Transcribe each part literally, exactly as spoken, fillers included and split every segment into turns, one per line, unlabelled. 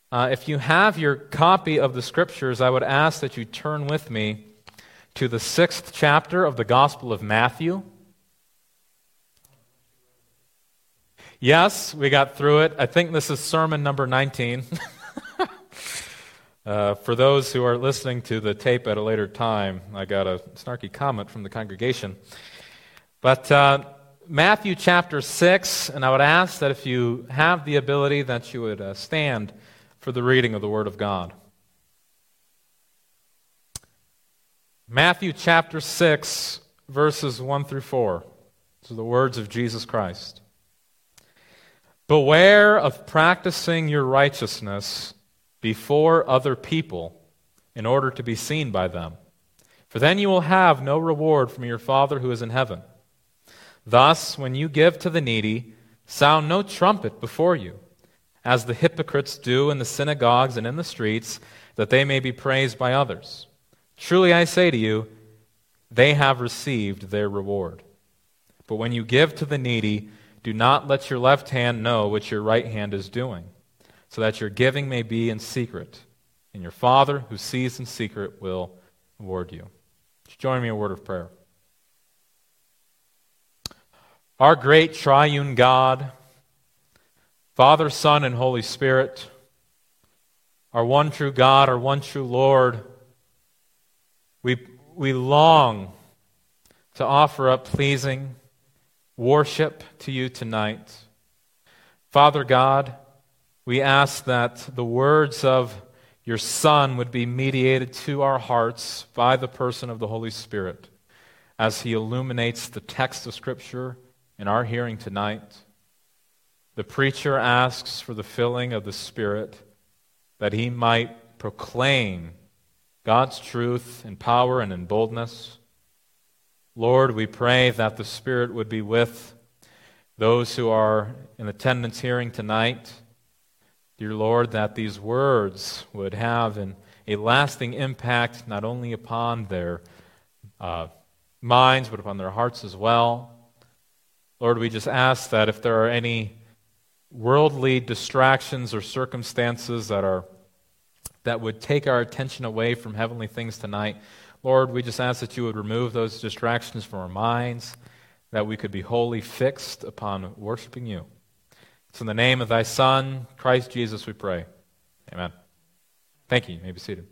Uh, if you have your copy of the Scriptures, I would ask that you turn with me to the sixth chapter of the Gospel of Matthew. Yes, we got through it. I think this is sermon number nineteen. uh, for those who are listening to the tape at a later time, I got a snarky comment from the congregation. But uh, Matthew chapter six, and I would ask that if you have the ability that you would uh, stand for the reading of the Word of God. Matthew chapter six, verses one through four. These are the words of Jesus Christ. Beware of practicing your righteousness before other people in order to be seen by them, for then you will have no reward from your Father who is in heaven. Thus, when you give to the needy, sound no trumpet before you, as the hypocrites do in the synagogues and in the streets, that they may be praised by others. Truly I say to you, they have received their reward. But when you give to the needy, do not let your left hand know what your right hand is doing, so that your giving may be in secret, and your Father who sees in secret will reward you. Join me in a word of prayer. Our great triune God, Father, Son, and Holy Spirit, our one true God, our one true Lord, we, we long to offer up pleasing worship to you tonight. Father God, we ask that the words of your Son would be mediated to our hearts by the person of the Holy Spirit as he illuminates the text of Scripture in our hearing tonight. The preacher asks for the filling of the Spirit that he might proclaim God's truth in power and in boldness. Lord, we pray that the Spirit would be with those who are in attendance hearing tonight. Dear Lord, that these words would have an, a lasting impact not only upon their uh, minds, but upon their hearts as well. Lord, we just ask that if there are any worldly distractions or circumstances that are that would take our attention away from heavenly things tonight, Lord, we just ask that you would remove those distractions from our minds, that we could be wholly fixed upon worshiping you. It's in the name of thy Son, Christ Jesus, we pray. Amen. Thank you. You may be seated.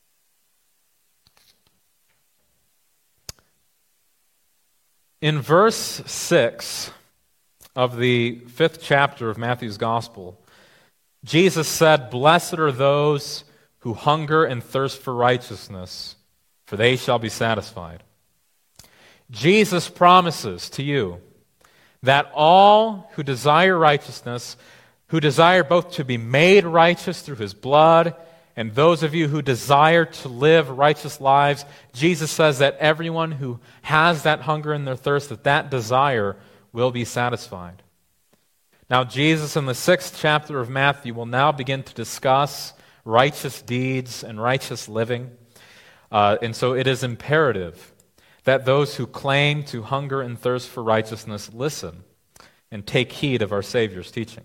In verse six of the fifth chapter of Matthew's Gospel, Jesus said, "Blessed are those who hunger and thirst for righteousness, for they shall be satisfied." Jesus promises to you that all who desire righteousness, who desire both to be made righteous through his blood, and those of you who desire to live righteous lives, Jesus says that everyone who has that hunger and their thirst, that that desire will be satisfied. Now, Jesus in the sixth chapter of Matthew will now begin to discuss righteous deeds and righteous living. Uh, and so it is imperative that those who claim to hunger and thirst for righteousness listen and take heed of our Savior's teaching.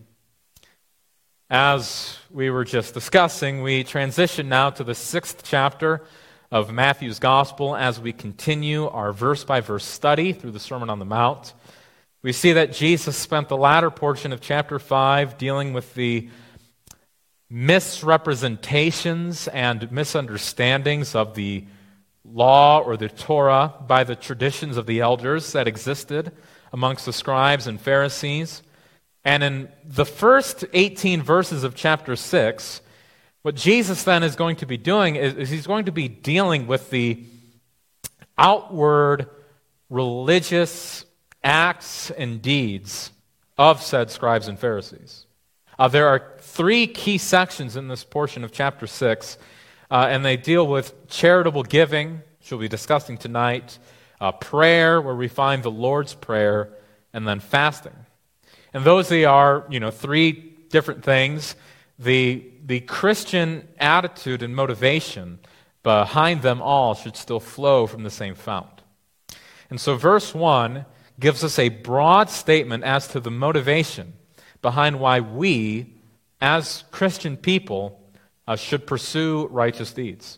As we were just discussing, we transition now to the sixth chapter of Matthew's Gospel as we continue our verse-by-verse study through the Sermon on the Mount. We see that Jesus spent the latter portion of chapter five dealing with the misrepresentations and misunderstandings of the law or the Torah by the traditions of the elders that existed amongst the scribes and Pharisees. And in the first eighteen verses of chapter six, what Jesus then is going to be doing is, is he's going to be dealing with the outward religious acts and deeds of said scribes and Pharisees. Uh, there are three key sections in this portion of chapter six, uh, and they deal with charitable giving, which we'll be discussing tonight, uh, prayer, where we find the Lord's Prayer, and then fasting. And those they are, you know, three different things. The, the Christian attitude and motivation behind them all should still flow from the same fount. And so verse one gives us a broad statement as to the motivation behind why we, as Christian people, uh, should pursue righteous deeds.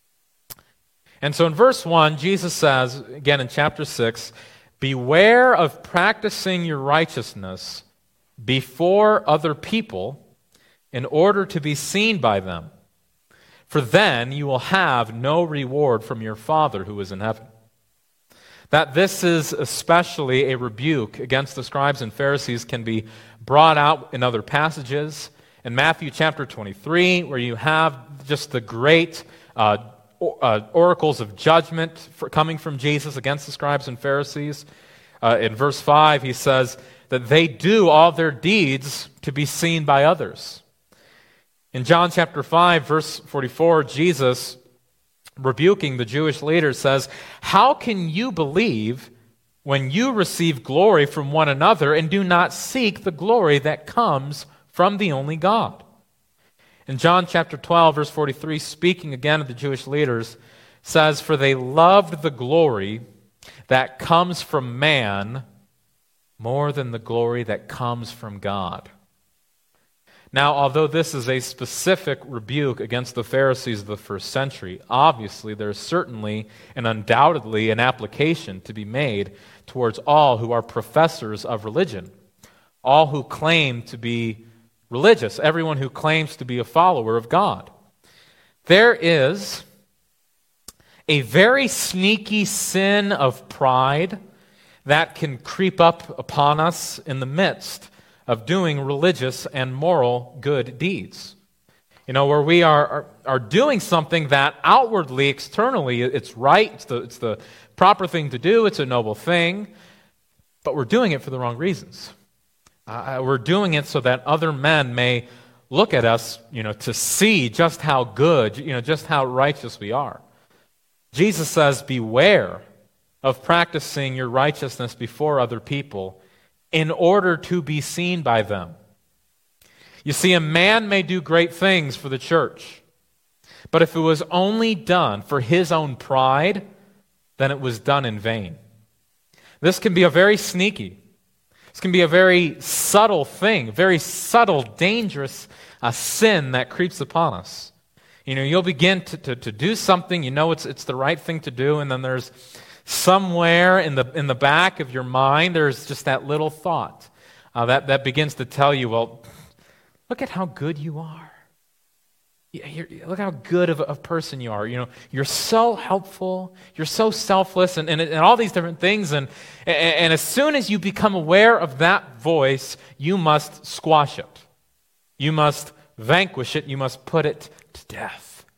And so in verse one, Jesus says, again in chapter six, beware of practicing your righteousness before other people in order to be seen by them. For then you will have no reward from your Father who is in heaven. That this is especially a rebuke against the scribes and Pharisees can be brought out in other passages. In Matthew chapter twenty-three, where you have just the great uh, or, uh, oracles of judgment for, coming from Jesus against the scribes and Pharisees. Uh, in verse five, he says that they do all their deeds to be seen by others. In John chapter five, verse forty-four, Jesus, rebuking the Jewish leaders, says, "How can you believe when you receive glory from one another and do not seek the glory that comes from the only God?" In John chapter twelve, verse forty-three, speaking again of the Jewish leaders, says, "For they loved the glory that comes from man more than the glory that comes from God." Now, although this is a specific rebuke against the Pharisees of the first century, obviously there is certainly and undoubtedly an application to be made towards all who are professors of religion, all who claim to be religious, everyone who claims to be a follower of God. There is a very sneaky sin of pride that can creep up upon us in the midst of doing religious and moral good deeds. You know, where we are, are, are doing something that outwardly, externally, it's right, it's the, it's the proper thing to do, it's a noble thing, but we're doing it for the wrong reasons. Uh, we're doing it so that other men may look at us, you know, to see just how good, you know, just how righteous we are. Jesus says, beware of practicing your righteousness before other people in order to be seen by them. You see, a man may do great things for the church, but if it was only done for his own pride, then it was done in vain. This can be a very sneaky, this can be a very subtle thing, very subtle, dangerous uh, sin that creeps upon us. You know, you'll begin to, to, to do something, you know it's, it's the right thing to do, and then there's somewhere in the in the back of your mind, there's just that little thought uh, that, that begins to tell you, well, look at how good you are. You're, look how good of a, of person you are. You know, you're so helpful. You're so selfless, and, and, and all these different things. And, and, and as soon as you become aware of that voice, you must squash it. You must vanquish it. You must put it to death.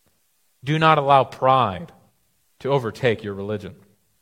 Do not allow pride to overtake your religion.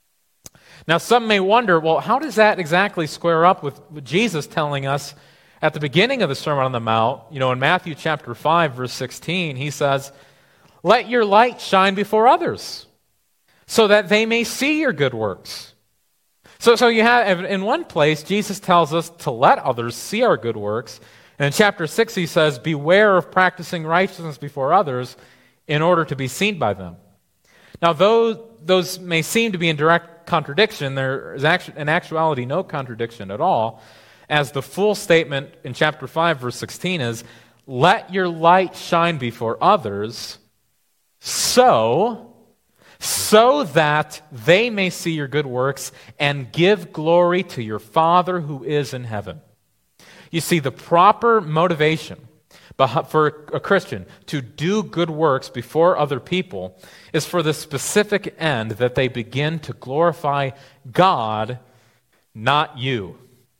Now, some may wonder, well, how does that exactly square up with, with Jesus telling us at the beginning of the Sermon on the Mount, you know, in Matthew chapter five, verse sixteen, he says, "Let your light shine before others, so that they may see your good works." So, so you have, in one place, Jesus tells us to let others see our good works. And in chapter six, he says, beware of practicing righteousness before others in order to be seen by them. Now, though those may seem to be in direct contradiction, there is actually, in actuality no contradiction at all, as the full statement in chapter five, verse sixteen is, "Let your light shine before others, so, so that they may see your good works and give glory to your Father who is in heaven." You see, the proper motivation for a Christian to do good works before other people is for the specific end that they begin to glorify God, not you.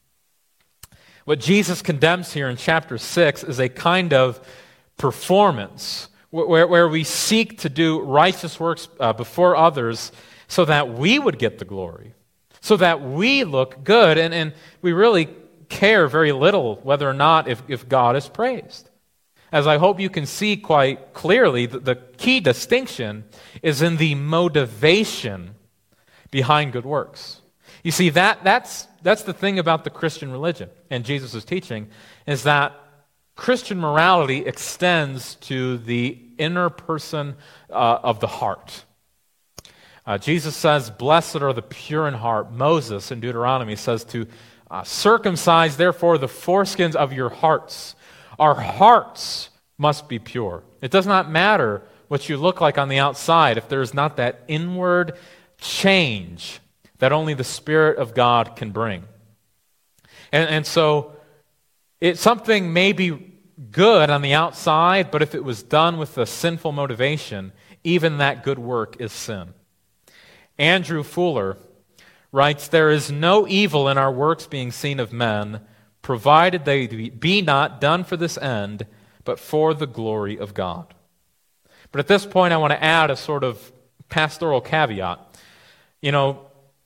What Jesus condemns here in chapter six is a kind of performance where, where we seek to do righteous works uh, before others so that we would get the glory, so that we look good, and, and we really care very little whether or not if, if God is praised. As I hope you can see quite clearly, the, the key distinction is in the motivation behind good works. You see, that that's that's the thing about the Christian religion and Jesus' teaching, is that Christian morality extends to the inner person uh, of the heart. Uh, Jesus says, "Blessed are the pure in heart." Moses in Deuteronomy says to uh, circumcise, therefore, the foreskins of your hearts. Our hearts must be pure. It does not matter what you look like on the outside if there is not that inward change that only the Spirit of God can bring. And, and so it, something may be good on the outside, but if it was done with a sinful motivation, even that good work is sin. Andrew Fuller writes, "There is no evil in our works being seen of men, provided they be not done for this end, but for the glory of God." But at this point, I want to add a sort of pastoral caveat. You know,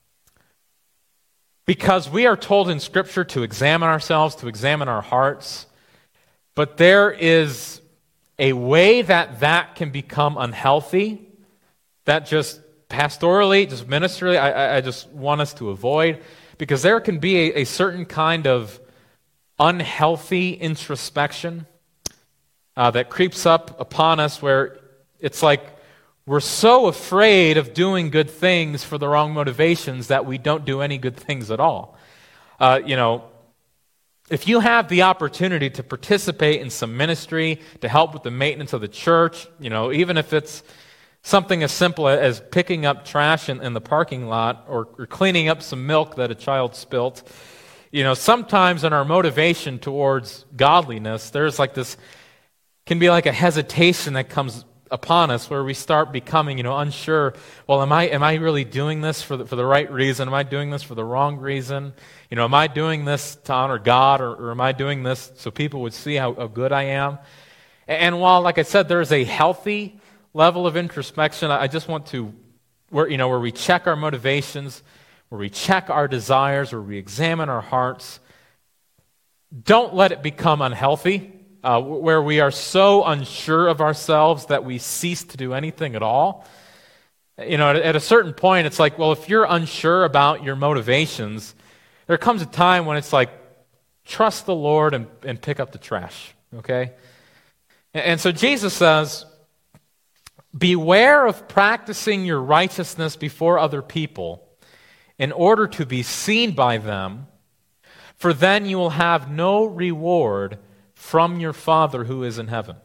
because we are told in Scripture to examine ourselves, to examine our hearts, but there is a way that that can become unhealthy, that just pastorally, just ministerially, I, I just want us to avoid, because there can be a, a certain kind of unhealthy introspection uh, that creeps up upon us where it's like we're so afraid of doing good things for the wrong motivations that we don't do any good things at all. Uh, you know, if you have the opportunity to participate in some ministry, to help with the maintenance of the church, you know, even if it's something as simple as picking up trash in, in the parking lot or, or cleaning up some milk that a child spilt, you know, sometimes in our motivation towards godliness, there's like this, can be like a hesitation that comes upon us where we start becoming, you know, unsure. Well, am I am I really doing this for the, for the right reason? Am I doing this for the wrong reason? You know, am I doing this to honor God, or, or am I doing this so people would see how, how good I am? And while, like I said, there is a healthy level of introspection, I just want to, where you know, where we check our motivations, where we check our desires, where we examine our hearts. Don't let it become unhealthy. Uh, where we are so unsure of ourselves that we cease to do anything at all. You know, at, at a certain point, it's like, well, if you're unsure about your motivations, there comes a time when it's like, trust the Lord and, and pick up the trash, okay? And, and so Jesus says, beware of practicing your righteousness before other people in order to be seen by them, for then you will have no reward from your Father who is in heaven.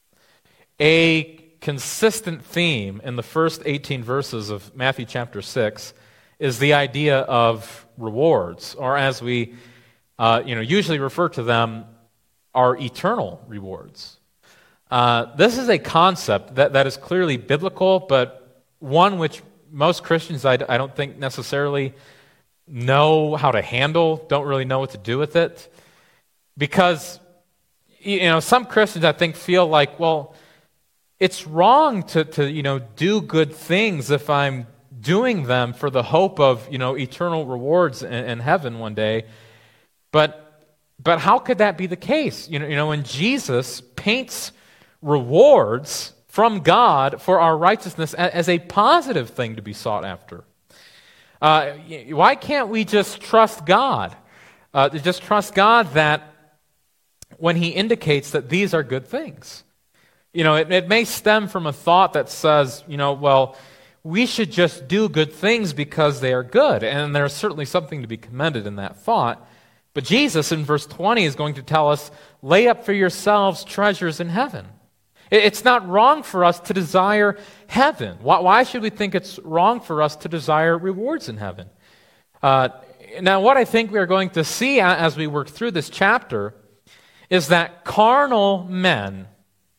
A consistent theme in the first eighteen verses of Matthew chapter six is the idea of rewards, or as we uh, you know, usually refer to them, are eternal rewards. Uh, this is a concept that, that is clearly biblical, but one which most Christians I, I don't think necessarily know how to handle, don't really know what to do with it, because you know, some Christians, I think, feel like, well, it's wrong to, to, you know, do good things if I'm doing them for the hope of, you know, eternal rewards in, in heaven one day. But, but how could that be the case? You know, you know, when Jesus paints rewards from God for our righteousness as, as a positive thing to be sought after. Uh, why can't we just trust God? Uh, just trust God that when he indicates that these are good things. You know, it, it may stem from a thought that says, you know, well, we should just do good things because they are good. And there's certainly something to be commended in that thought. But Jesus in verse twenty is going to tell us, lay up for yourselves treasures in heaven. It, it's not wrong for us to desire heaven. Why, why should we think it's wrong for us to desire rewards in heaven? Uh, now, what I think we are going to see as we work through this chapter is that carnal men,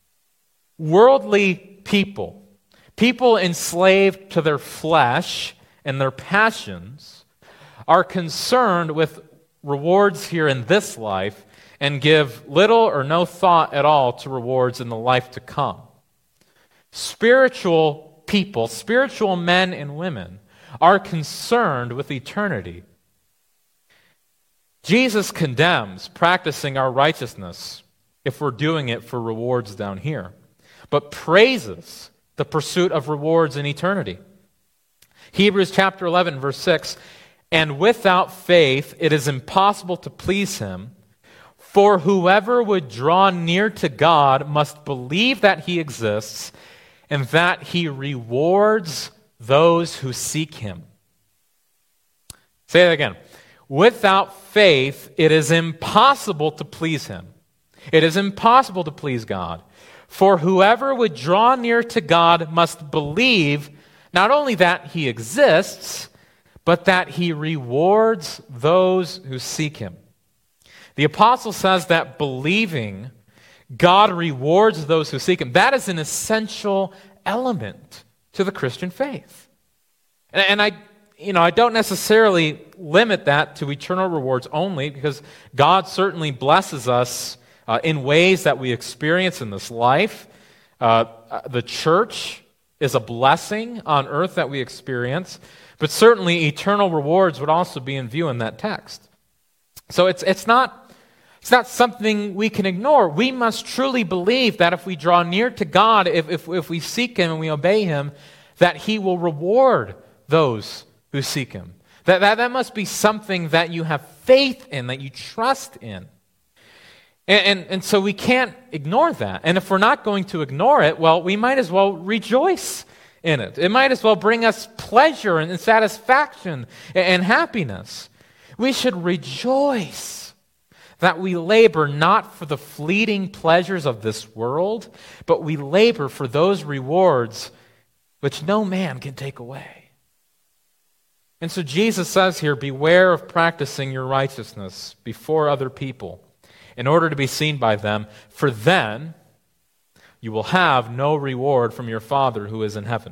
worldly people, people enslaved to their flesh and their passions, are concerned with rewards here in this life and give little or no thought at all to rewards in the life to come. Spiritual people, spiritual men and women, are concerned with eternity. Jesus condemns practicing our righteousness if we're doing it for rewards down here, but praises the pursuit of rewards in eternity. Hebrews chapter eleven, verse six, and without faith it is impossible to please him, for whoever would draw near to God must believe that he exists and that he rewards those who seek him. Say that again. Without faith, it is impossible to please him. It is impossible to please God. For whoever would draw near to God must believe not only that he exists, but that he rewards those who seek him. The apostle says that believing God rewards those who seek him, that is an essential element to the Christian faith. And, and I, you know, I don't necessarily limit that to eternal rewards only, because God certainly blesses us uh, in ways that we experience in this life. Uh, the church is a blessing on earth that we experience, but certainly eternal rewards would also be in view in that text. So it's it's not it's not something we can ignore. We must truly believe that if we draw near to God, if if, if we seek him and we obey him, that he will reward those who seek him. That, that that must be something that you have faith in, that you trust in. And, and, and so we can't ignore that. And if we're not going to ignore it, well, we might as well rejoice in it. It might as well bring us pleasure and, and satisfaction and, and happiness. We should rejoice that we labor not for the fleeting pleasures of this world, but we labor for those rewards which no man can take away. And so Jesus says here, beware of practicing your righteousness before other people, in order to be seen by them, for then you will have no reward from your Father who is in heaven.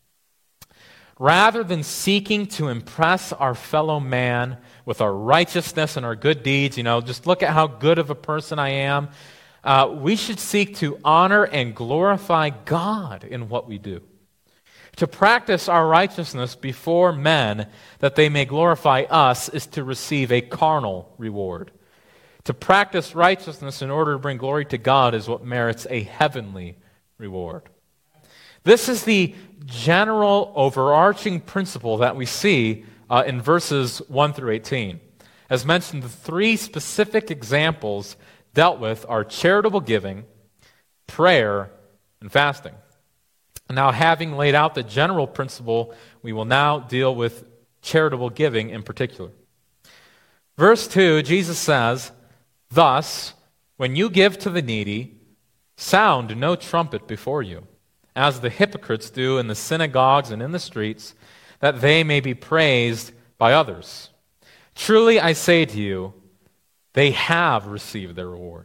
Rather than seeking to impress our fellow man with our righteousness and our good deeds, you know, just look at how good of a person I am, uh, we should seek to honor and glorify God in what we do. To practice our righteousness before men that they may glorify us is to receive a carnal reward. To practice righteousness in order to bring glory to God is what merits a heavenly reward. This is the general overarching principle that we see uh, in verses one through eighteen. As mentioned, the three specific examples dealt with are charitable giving, prayer, and fasting. Now, having laid out the general principle, we will now deal with charitable giving in particular. Verse two, Jesus says, "Thus, when you give to the needy, sound no trumpet before you, as the hypocrites do in the synagogues and in the streets, that they may be praised by others. Truly I say to you, they have received their reward."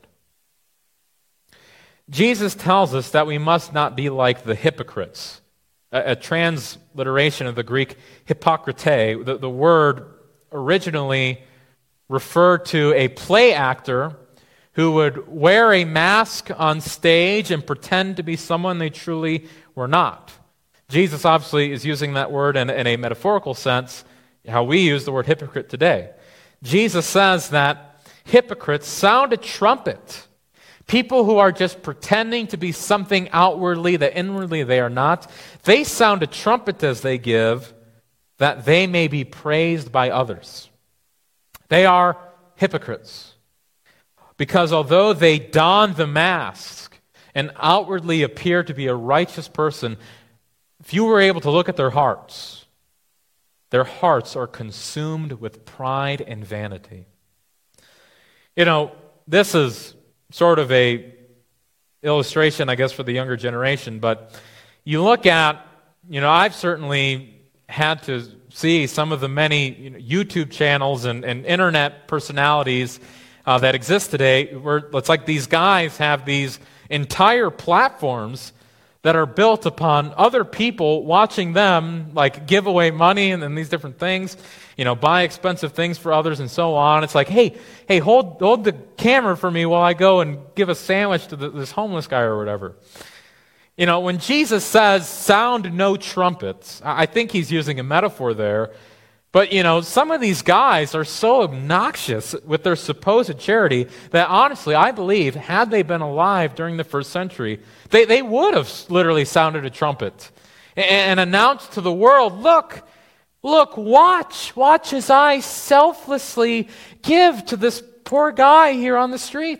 Jesus tells us that we must not be like the hypocrites. A, a transliteration of the Greek hypokrite, the, the word originally referred to a play actor who would wear a mask on stage and pretend to be someone they truly were not. Jesus obviously is using that word in, in a metaphorical sense, how we use the word hypocrite today. Jesus says that hypocrites sound a trumpet. People who are just pretending to be something outwardly that inwardly they are not, they sound a trumpet as they give, that they may be praised by others. They are hypocrites. Because although they don the mask and outwardly appear to be a righteous person, if you were able to look at their hearts, their hearts are consumed with pride and vanity. You know, this is sort of a illustration, I guess, for the younger generation, but you look at, you know, I've certainly had to see some of the many you know, YouTube channels and, and internet personalities uh, that exist today, where it's like these guys have these entire platforms that are built upon other people watching them, like, give away money and, and these different things, you know, buy expensive things for others and so on. It's like, hey, hey, hold hold the camera for me while I go and give a sandwich to the, this homeless guy or whatever. You know, when Jesus says, sound no trumpets, I think he's using a metaphor there. But, you know, some of these guys are so obnoxious with their supposed charity that honestly, I believe, had they been alive during the first century, they, they would have literally sounded a trumpet and, and announced to the world, look, look, watch, watch as I selflessly give to this poor guy here on the street.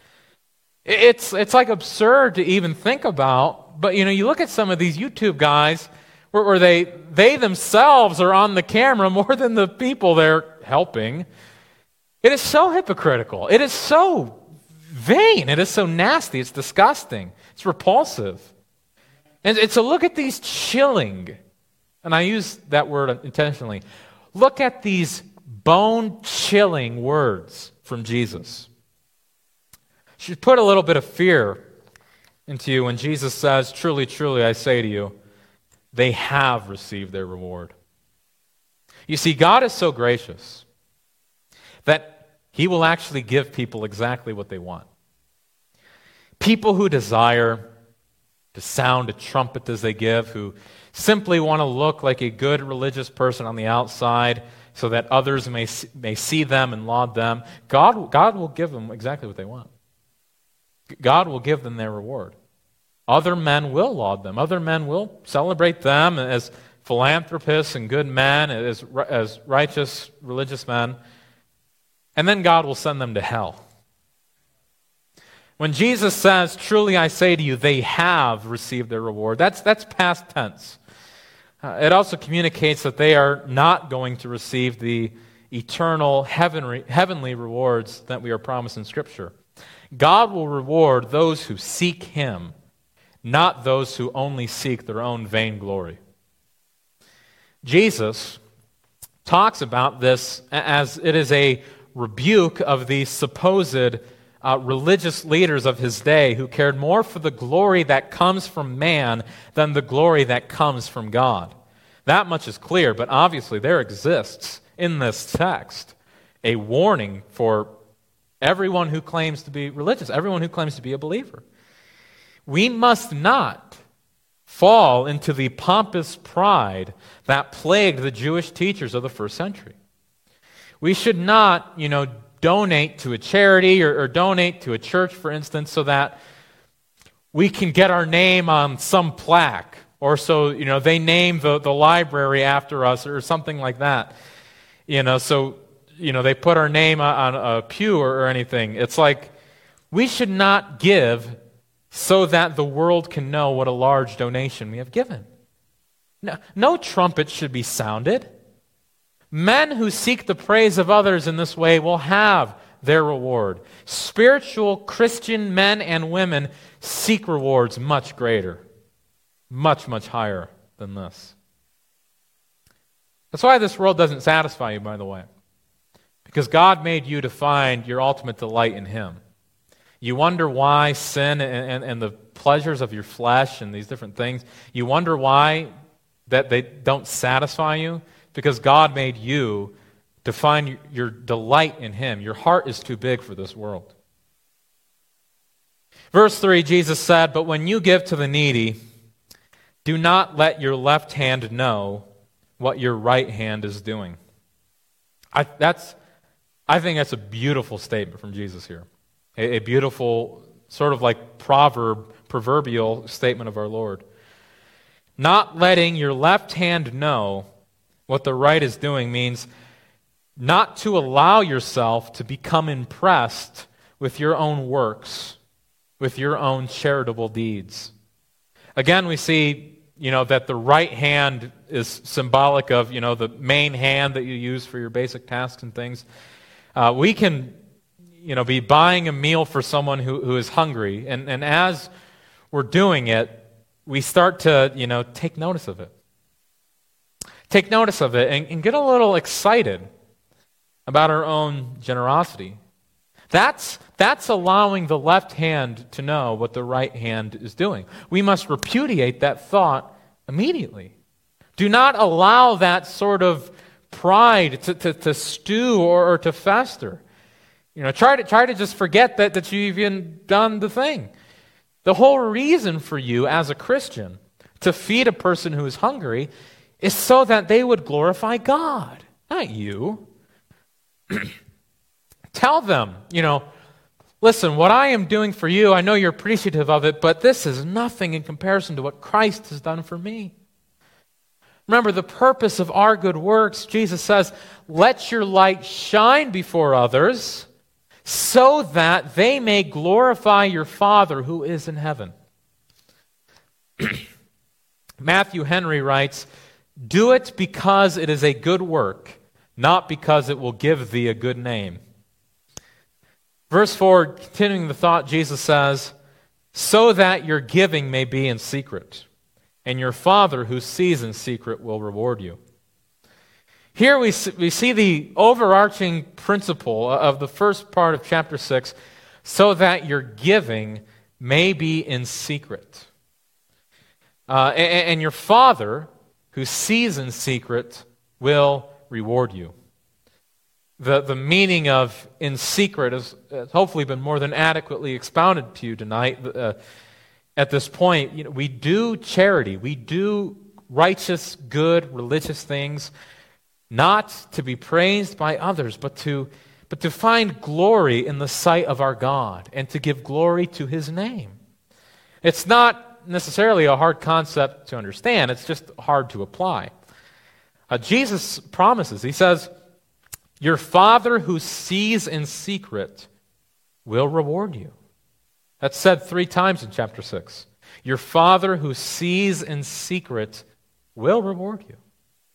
It's, it's like absurd to even think about, but, you know, you look at some of these YouTube guys where, where they, they themselves are on the camera more than the people they're helping. It is so hypocritical. It is so vain. It is so nasty. It's disgusting. It's repulsive. And, and so look at these chilling, and I use that word intentionally. Look at these bone-chilling words from Jesus. Should put a little bit of fear into you when Jesus says, "Truly, truly, I say to you, they have received their reward." You see, God is so gracious that He will actually give people exactly what they want. People who desire to sound a trumpet as they give, who simply want to look like a good religious person on the outside so that others may see, may see them and laud them, God, God will give them exactly what they want. God will give them their reward. Other men will laud them. Other men will celebrate them as philanthropists and good men, as, as righteous religious men. And then God will send them to hell. When Jesus says, "Truly I say to you, they have received their reward," that's, that's past tense. Uh, it also communicates that they are not going to receive the eternal heavenly, heavenly rewards that we are promised in Scripture. God will reward those who seek Him, not those who only seek their own vain glory. Jesus talks about this as it is a rebuke of the supposed uh, religious leaders of His day who cared more for the glory that comes from man than the glory that comes from God. That much is clear, but obviously there exists in this text a warning for everyone who claims to be religious, everyone who claims to be a believer. We must not fall into the pompous pride that plagued the Jewish teachers of the first century. We should not, you know, donate to a charity or, or donate to a church, for instance, so that we can get our name on some plaque, or so, you know, they name the, the library after us or something like that. You know, so, you know, they put our name on a pew or, or anything. It's like we should not give so that the world can know what a large donation we have given. No, no trumpet should be sounded. Men who seek the praise of others in this way will have their reward. Spiritual Christian men and women seek rewards much greater, much, much higher than this. That's why this world doesn't satisfy you, by the way. Because God made you to find your ultimate delight in Him. You wonder why sin and, and, and the pleasures of your flesh and these different things, you wonder why that they don't satisfy you? Because God made you to find your delight in Him. Your heart is too big for this world. Verse three, Jesus said, "But when you give to the needy, do not let your left hand know what your right hand is doing." I, that's, I think that's a beautiful statement from Jesus here. A, a beautiful, sort of like proverb, proverbial statement of our Lord. Not letting your left hand know what the right is doing means not to allow yourself to become impressed with your own works, with your own charitable deeds. Again, we see, you know, that the right hand is symbolic of, you know, the main hand that you use for your basic tasks and things. Uh, we can, you know, be buying a meal for someone who, who is hungry, and, and as we're doing it, we start to, you know, take notice of it. Take notice of it and, and get a little excited about our own generosity. That's, that's allowing the left hand to know what the right hand is doing. We must repudiate that thought immediately. Do not allow that sort of pride to, to, to stew or, or to fester. You know, try to, try to just forget that, that you've even done the thing. The whole reason for you as a Christian to feed a person who is hungry is so that they would glorify God, not you. Tell them, you know, listen, what I am doing for you, I know you're appreciative of it, but this is nothing in comparison to what Christ has done for me. Remember, the purpose of our good works, Jesus says, let your light shine before others so that they may glorify your Father who is in heaven. Matthew Henry writes, do it because it is a good work, not because it will give thee a good name. Verse four, continuing the thought, Jesus says, so that your giving may be in secret, and your Father who sees in secret will reward you. Here we see, we see the overarching principle of the first part of chapter six, so that your giving may be in secret. Uh, and, and your Father who sees in secret will reward you. The, the meaning of in secret has, has hopefully been more than adequately expounded to you tonight. Uh, at this point, you know, we do charity, we do righteous, good, religious things, not to be praised by others, but to, but to find glory in the sight of our God and to give glory to His name. It's not necessarily a hard concept to understand, it's just hard to apply. Uh, Jesus promises, He says, your Father who sees in secret will reward you. That's said three times in chapter six. Your Father who sees in secret will reward you.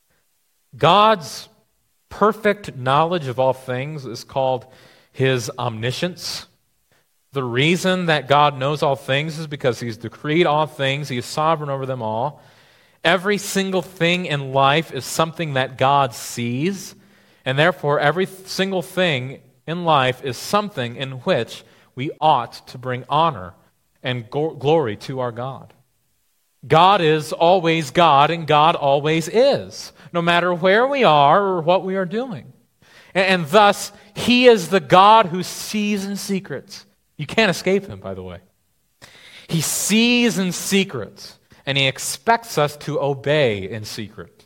God's perfect knowledge of all things is called His omniscience. The reason that God knows all things is because He's decreed all things. He is sovereign over them all. Every single thing in life is something that God sees. And therefore, every single thing in life is something in which we ought to bring honor and go- glory to our God. God is always God, and God always is, no matter where we are or what we are doing. And, and thus, He is the God who sees in secret. You can't escape Him, by the way. He sees in secret, and He expects us to obey in secret.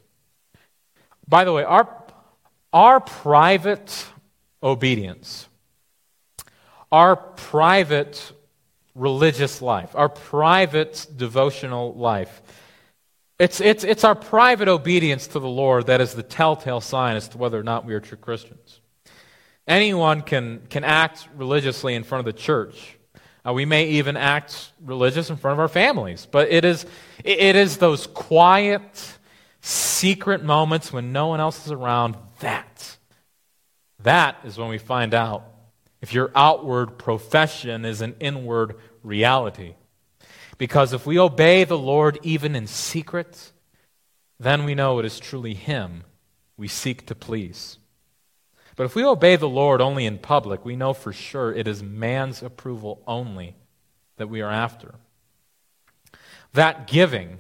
By the way, our Our private obedience, our private religious life, our private devotional life, it's, it's, it's our private obedience to the Lord that is the telltale sign as to whether or not we are true Christians. Anyone can, can act religiously in front of the church. Uh, we may even act religious in front of our families, but it is, it is those quiet, secret moments when no one else is around. That, that is when we find out if your outward profession is an inward reality. Because if we obey the Lord even in secret, then we know it is truly Him we seek to please. But if we obey the Lord only in public, we know for sure it is man's approval only that we are after. That giving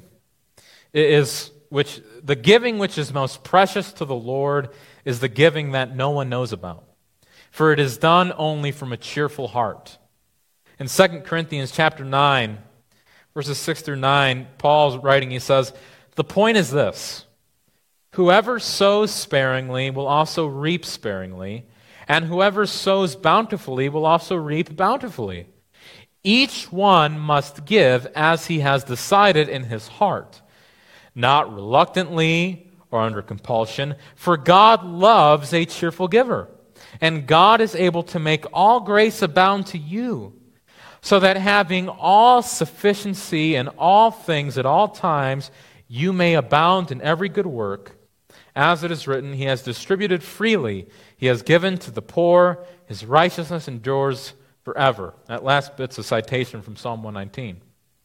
is which the giving which is most precious to the Lord is the giving that no one knows about, for it is done only from a cheerful heart. In Second Corinthians chapter nine, verses six through nine, Paul's writing, he says, the point is this: whoever sows sparingly will also reap sparingly, and whoever sows bountifully will also reap bountifully. Each one must give as he has decided in his heart, not reluctantly or under compulsion, for God loves a cheerful giver. And God is able to make all grace abound to you, so that having all sufficiency in all things at all times, you may abound in every good work. As it is written, He has distributed freely, He has given to the poor, His righteousness endures forever. That last bit's a citation from Psalm one nineteen.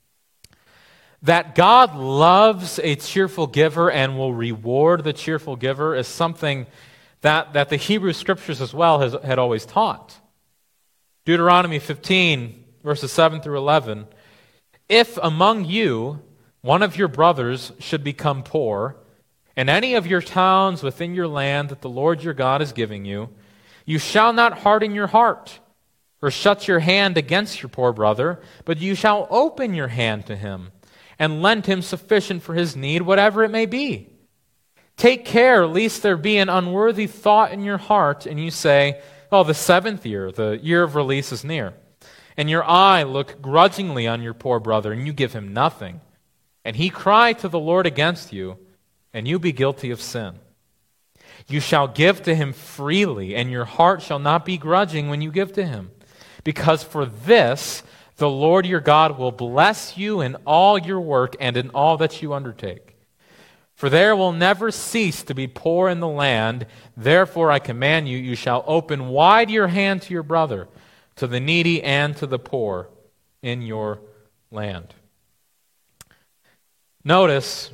That God loves a cheerful giver and will reward the cheerful giver is something that, that the Hebrew Scriptures as well has, had always taught. Deuteronomy fifteen, verses seven through eleven, if among you one of your brothers should become poor, in any of your towns within your land that the Lord your God is giving you, you shall not harden your heart or shut your hand against your poor brother, but you shall open your hand to him and lend him sufficient for his need, whatever it may be. Take care lest there be an unworthy thought in your heart, and you say, oh, the seventh year, the year of release is near. And your eye look grudgingly on your poor brother, and you give him nothing. And he cry to the Lord against you, and you be guilty of sin. You shall give to him freely, and your heart shall not be grudging when you give to him. Because for this the Lord your God will bless you in all your work and in all that you undertake. For there will never cease to be poor in the land. Therefore I command you, you shall open wide your hand to your brother, to the needy and to the poor in your land. Notice,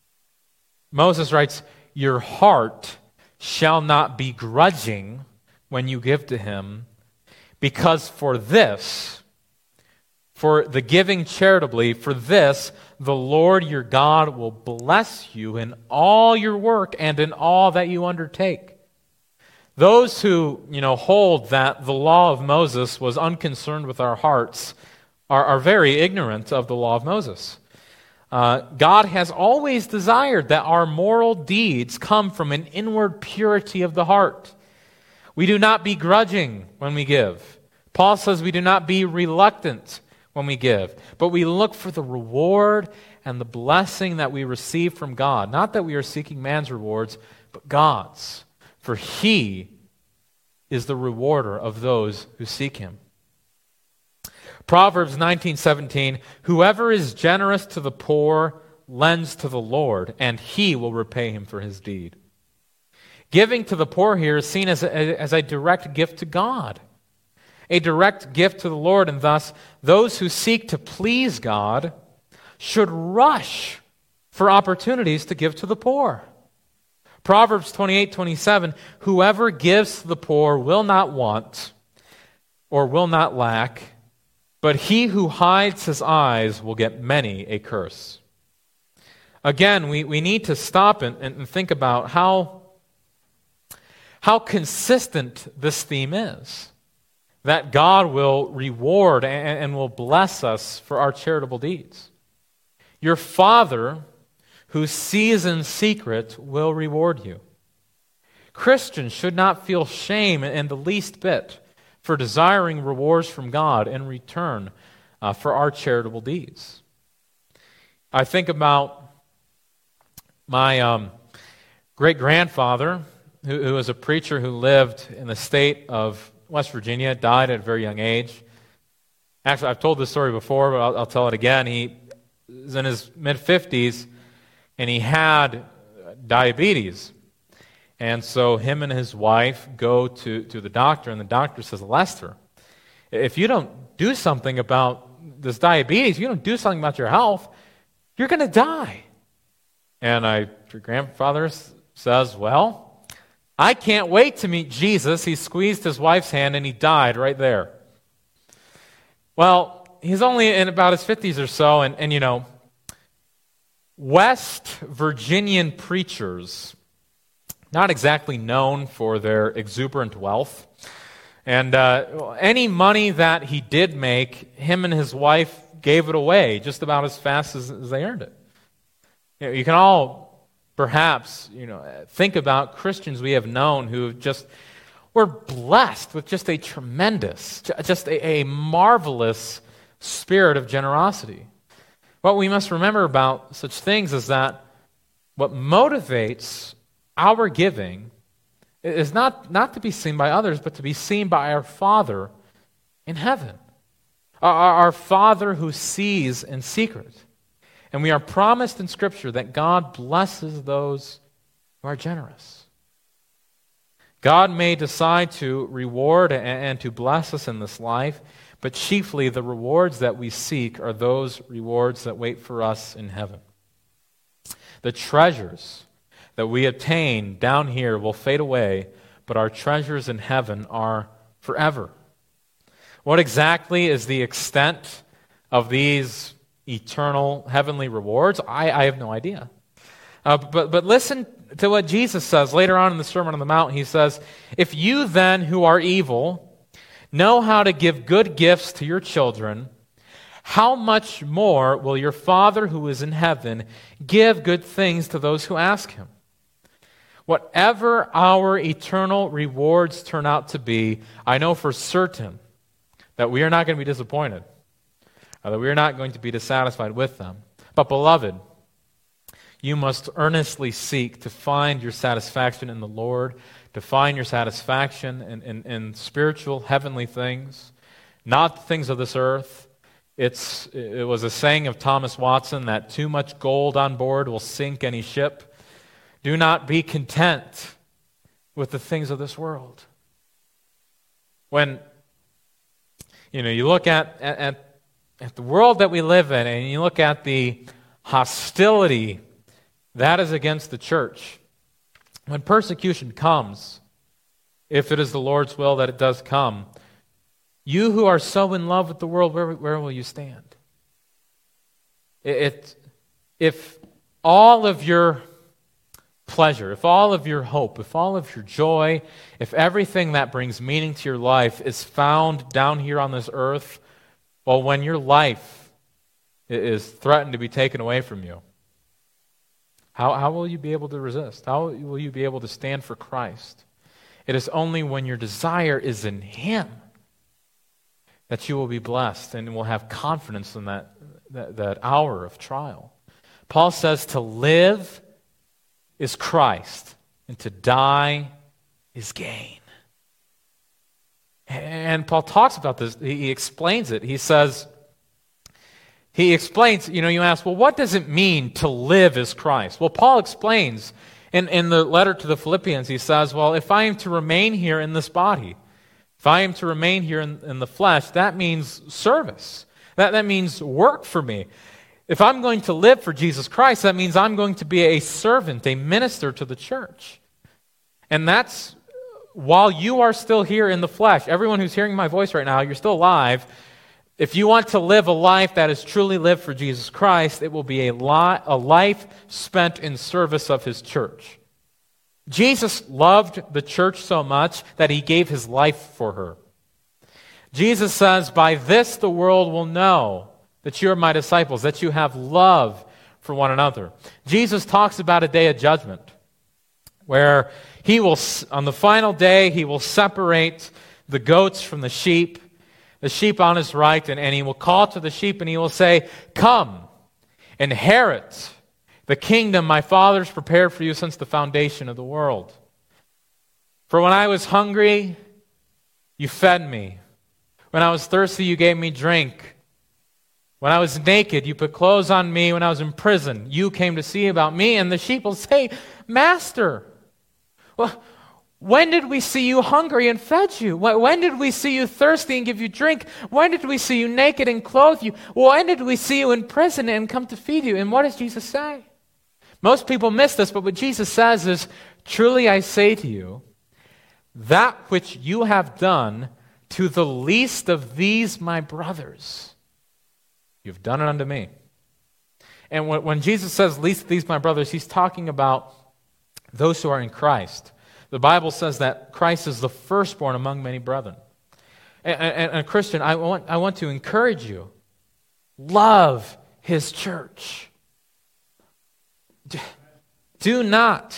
Moses writes, your heart shall not be grudging when you give to him, because for this, for the giving charitably, for this, the Lord your God will bless you in all your work and in all that you undertake. Those who, you know, hold that the law of Moses was unconcerned with our hearts are, are very ignorant of the law of Moses. Uh, God has always desired that our moral deeds come from an inward purity of the heart. We do not be grudging when we give. Paul says we do not be reluctant when we give, but we look for the reward and the blessing that we receive from God. Not that we are seeking man's rewards, but God's. For he is the rewarder of those who seek him. Proverbs nineteen seventeen, whoever is generous to the poor lends to the Lord, and he will repay him for his deed. Giving to the poor here is seen as a, as a direct gift to God, a direct gift to the Lord, and thus those who seek to please God should rush for opportunities to give to the poor. Proverbs twenty-eight twenty-seven, whoever gives to the poor will not want or will not lack, but he who hides his eyes will get many a curse. Again, we, we need to stop and, and think about how, how consistent this theme is. That God will reward and, and will bless us for our charitable deeds. Your Father, who sees in secret, will reward you. Christians should not feel shame in the least bit for desiring rewards from God in return uh, for our charitable deeds. I think about my um, great-grandfather, who, who was a preacher who lived in the state of West Virginia, died at a very young age. Actually, I've told this story before, but I'll, I'll tell it again. He was in his mid-fifties, and he had diabetes. And so him and his wife go to, to the doctor, and the doctor says, Lester, if you don't do something about this diabetes, you don't do something about your health, you're going to die. And I, your grandfather says, well, I can't wait to meet Jesus. He squeezed his wife's hand, and he died right there. Well, he's only in about his fifties or so, and, and you know, West Virginian preachers, not exactly known for their exuberant wealth. And uh, any money that he did make, him and his wife gave it away just about as fast as, as they earned it. You know, you can all perhaps, you know, think about Christians we have known who just were blessed with just a tremendous, just a, a marvelous spirit of generosity. What we must remember about such things is that what motivates our giving is not, not to be seen by others, but to be seen by our Father in heaven. Our, our Father who sees in secret. And we are promised in Scripture that God blesses those who are generous. God may decide to reward and, and to bless us in this life, but chiefly the rewards that we seek are those rewards that wait for us in heaven. The treasures that we obtain down here will fade away, but our treasures in heaven are forever. What exactly is the extent of these eternal heavenly rewards? I, I have no idea. Uh, but, but listen to what Jesus says later on in the Sermon on the Mount. He says, if you then who are evil know how to give good gifts to your children, how much more will your Father who is in heaven give good things to those who ask him? Whatever our eternal rewards turn out to be, I know for certain that we are not going to be disappointed, or that we are not going to be dissatisfied with them. But beloved, you must earnestly seek to find your satisfaction in the Lord, to find your satisfaction in, in, in spiritual, heavenly things, not the things of this earth. It's, it was a saying of Thomas Watson that too much gold on board will sink any ship. Do not be content with the things of this world. When You know, you look at, at, at the world that we live in, and you look at the hostility that is against the church. When persecution comes, if it is the Lord's will that it does come, you who are so in love with the world, where, where will you stand? It, it, if all of your pleasure, if all of your hope, if all of your joy, if everything that brings meaning to your life is found down here on this earth, well, when your life is threatened to be taken away from you, how, how will you be able to resist? How will you be able to stand for Christ? It is only when your desire is in Him that you will be blessed and will have confidence in that, that, that hour of trial. Paul says to live is Christ, and to die is gain. And Paul talks about this. He explains it. He says, he explains, you know, you ask, well, what does it mean to live as Christ? Well, Paul explains in, in the letter to the Philippians, he says, well, if I am to remain here in this body, if I am to remain here in, in the flesh, that means service. That, that means work for me. If I'm going to live for Jesus Christ, that means I'm going to be a servant, a minister to the church. And that's while you are still here in the flesh. Everyone who's hearing my voice right now, you're still alive. If you want to live a life that is truly lived for Jesus Christ, it will be a, li- a life spent in service of His church. Jesus loved the church so much that He gave His life for her. Jesus says, by this the world will know that you are my disciples, that you have love for one another. Jesus talks about a day of judgment where He will, on the final day, He will separate the goats from the sheep, the sheep on His right, and, and He will call to the sheep and He will say, come, inherit the kingdom my Father's prepared for you since the foundation of the world. For when I was hungry, you fed me. When I was thirsty, you gave me drink. When I was naked, you put clothes on me. When I was in prison, you came to see about me. And the sheep will say, Master, well, when did we see you hungry and fed you? When did we see you thirsty and give you drink? When did we see you naked and clothe you? When did we see you in prison and come to feed you? And what does Jesus say? Most people miss this, but what Jesus says is, truly I say to you, that which you have done to the least of these my brothers, you've done it unto me. And when, when Jesus says, least of these my brothers, He's talking about those who are in Christ. The Bible says that Christ is the firstborn among many brethren. And, and, and Christian, I want, I want to encourage you, love His church. Do not,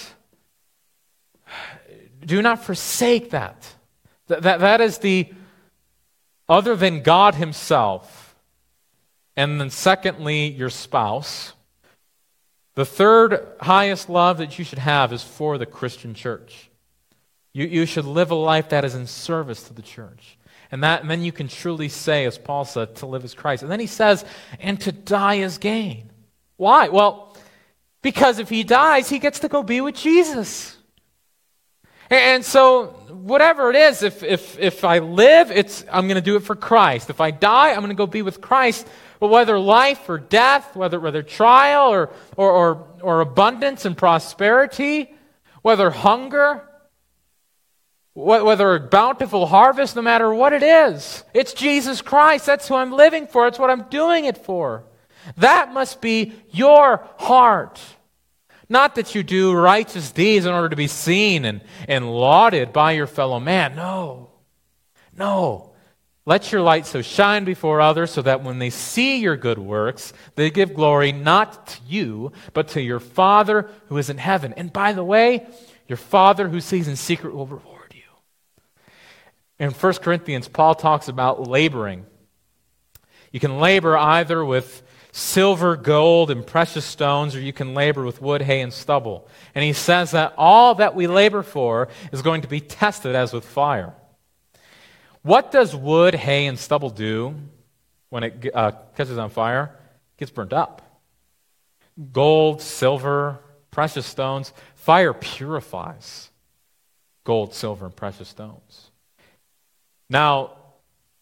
do not forsake that. That, that. that is the, other than God Himself, and then secondly, your spouse. The third highest love that you should have is for the Christian church. You, you should live a life that is in service to the church. And, that, and then you can truly say, as Paul said, to live as Christ. And then he says, and to die is gain. Why? Well, because if he dies, he gets to go be with Jesus. And so, whatever it is, if if if I live, it's I'm going to do it for Christ. If I die, I'm going to go be with Christ. But whether life or death, whether whether trial or or or, or abundance and prosperity, whether hunger, whether a bountiful harvest, no matter what it is, it's Jesus Christ. That's who I'm living for. It's what I'm doing it for. That must be your heart. Not that you do righteous deeds in order to be seen and, and lauded by your fellow man. No. No. Let your light so shine before others so that when they see your good works, they give glory not to you, but to your Father who is in heaven. And by the way, your Father who sees in secret will reward you. In First Corinthians, Paul talks about laboring. You can labor either with silver, gold, and precious stones, or you can labor with wood, hay, and stubble. And he says that all that we labor for is going to be tested as with fire. What does wood, hay, and stubble do when it uh, catches on fire? It gets burnt up. Gold, silver, precious stones, fire purifies gold, silver, and precious stones. Now,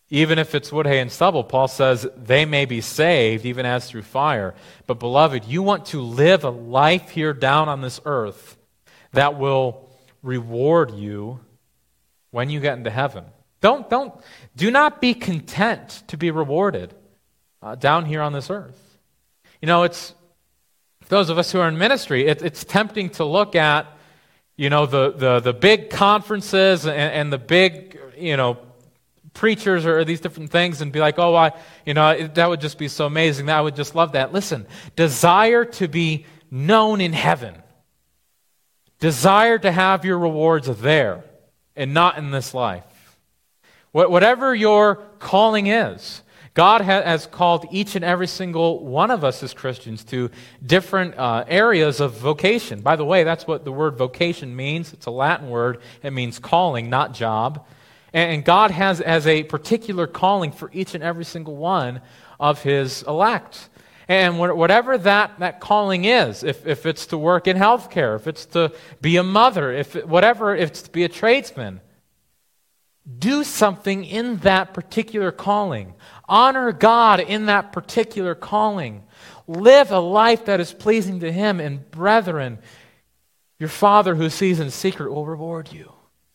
Even if it's wood, hay, and stubble, Paul says they may be saved even as through fire. But beloved, you want to live a life here down on this earth that will reward you when you get into heaven. Don't, don't, do not be content to be rewarded uh, down here on this earth. You know, it's, those of us who are in ministry, it, it's tempting to look at, you know, the, the, the big conferences and, and the big, you know, preachers or these different things and be like, oh, I, you know, that would just be so amazing. I would just love that. Listen, desire to be known in heaven. Desire to have your rewards there and not in this life. Whatever your calling is, God has called each and every single one of us as Christians to different uh, areas of vocation. By the way, that's what the word vocation means. It's a Latin word. It means calling, not job. And God has, has a particular calling for each and every single one of His elect. And whatever that, that calling is, if, if it's to work in healthcare, if it's to be a mother, if it, whatever, if it's to be a tradesman, do something in that particular calling. Honor God in that particular calling. Live a life that is pleasing to Him. And brethren, your Father who sees in secret will reward you.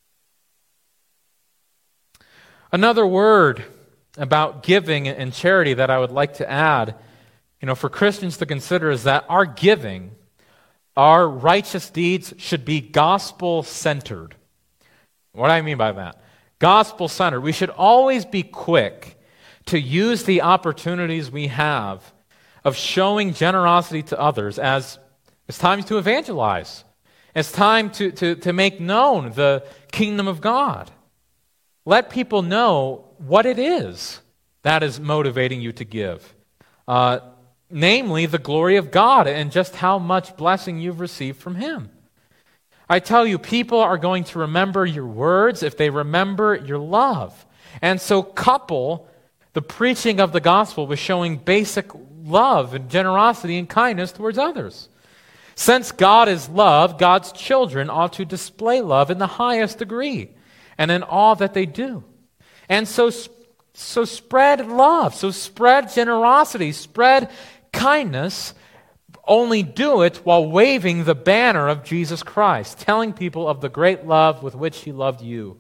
Another word about giving and charity that I would like to add, you know, for Christians to consider is that our giving, our righteous deeds should be gospel-centered. What do I mean by that? Gospel-centered. We should always be quick to use the opportunities we have of showing generosity to others as it's time to evangelize. It's time to, to, to make known the kingdom of God. Let people know what it is that is motivating you to give. Uh, namely, the glory of God and just how much blessing you've received from Him. I tell you, people are going to remember your words if they remember your love. And so couple the preaching of the gospel with showing basic love and generosity and kindness towards others. Since God is love, God's children ought to display love in the highest degree and in all that they do. And so, so spread love, so spread generosity, spread kindness. Only do it while waving the banner of Jesus Christ, telling people of the great love with which He loved you.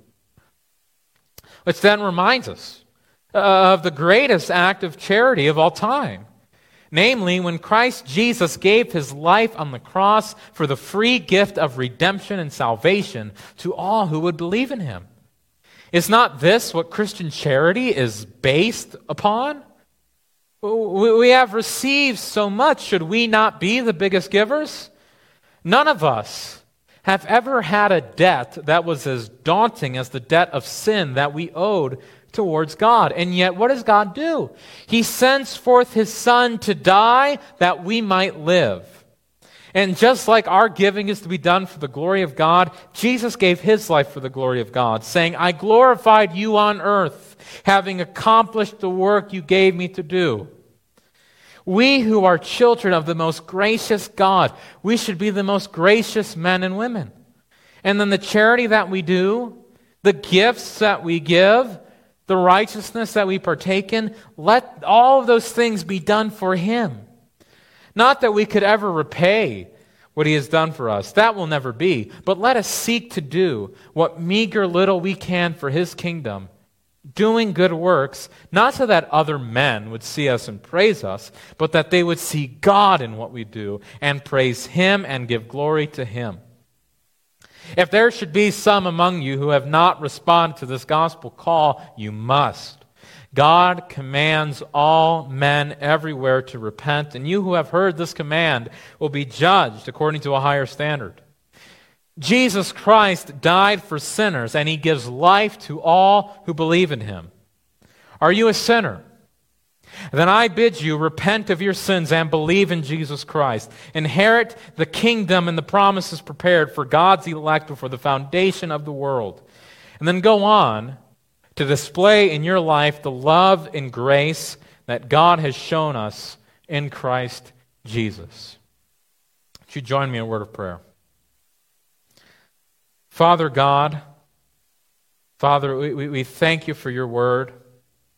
Which then reminds us of the greatest act of charity of all time. Namely, when Christ Jesus gave His life on the cross for the free gift of redemption and salvation to all who would believe in Him. Is not this what Christian charity is based upon? We have received so much. Should we not be the biggest givers? None of us have ever had a debt that was as daunting as the debt of sin that we owed towards God. And yet, what does God do? He sends forth His Son to die that we might live. And just like our giving is to be done for the glory of God, Jesus gave His life for the glory of God, saying, I glorified you on earth, having accomplished the work you gave me to do. We who are children of the most gracious God, we should be the most gracious men and women. And then the charity that we do, the gifts that we give, the righteousness that we partake in, let all of those things be done for Him. Not that we could ever repay what He has done for us. That will never be. But let us seek to do what meager little we can for His kingdom, doing good works, not so that other men would see us and praise us, but that they would see God in what we do and praise Him and give glory to Him. If there should be some among you who have not responded to this gospel call, you must. God commands all men everywhere to repent, and you who have heard this command will be judged according to a higher standard. Jesus Christ died for sinners, and He gives life to all who believe in Him. Are you a sinner? Then I bid you repent of your sins and believe in Jesus Christ. Inherit the kingdom and the promises prepared for God's elect before the foundation of the world. And then go on to display in your life the love and grace that God has shown us in Christ Jesus. Would you join me in a word of prayer? Father God, Father, we, we thank you for your word.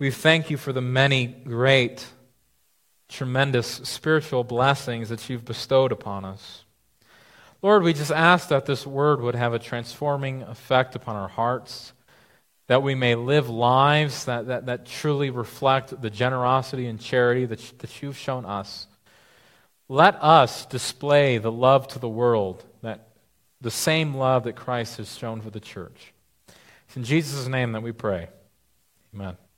We thank you for the many great, tremendous spiritual blessings that you've bestowed upon us. Lord, we just ask that this word would have a transforming effect upon our hearts, that we may live lives that, that, that truly reflect the generosity and charity that, that you've shown us. Let us display the love to the world, that the same love that Christ has shown for the church. It's in Jesus' name that we pray. Amen.